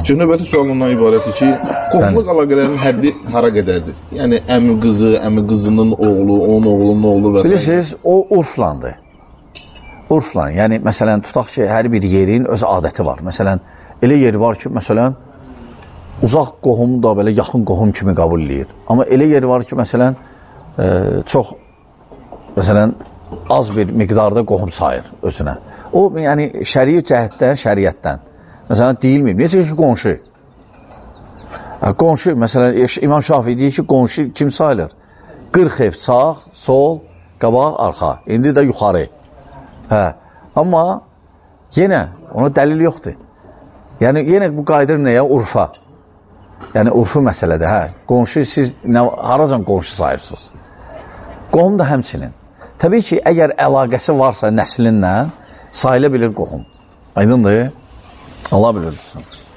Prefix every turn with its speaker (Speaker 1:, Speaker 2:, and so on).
Speaker 1: Ki, növbəti sual ondan ibarətdir ki, qohumluq əlaqələrin həddi hara qədərdir? Yəni, əmi qızı, əmi qızının oğlu, onun oğlunun oğlu və s.
Speaker 2: Bilirsiniz, o urflandır. Urflan, yəni, məsələn, tutaq ki, hər bir yerin öz adəti var. Məsələn, elə yeri var ki, məsələn, uzaq qohumu da belə yaxın qohum kimi qəbul edir. Amma elə yeri var ki, məsələn, çox, məsələn, az bir miqdarda qohum sayır özünə. O, yəni, şərii cəhətdən, şəriətdən, məsələn, deyilmir. Necə ki, qonşu. Qonşu, məsələn, İmam Şafii deyir ki, qonşu kim sayılır? 40 ev sağ, sol, qabaq, arxa. İndi də yuxarı. Hə, amma yenə ona dəlil yoxdur. Yəni, yenə bu qayıdır nəyə? Urfa. Yəni, urfu məsələdir, hə. Qonşu, siz haracan qonşu sayırsınız? Qohum da həmçinin. Təbii ki, əgər əlaqəsi varsa nəslinlə, sayıla bilir qohum. Aydındır? Allah bilirdirsin.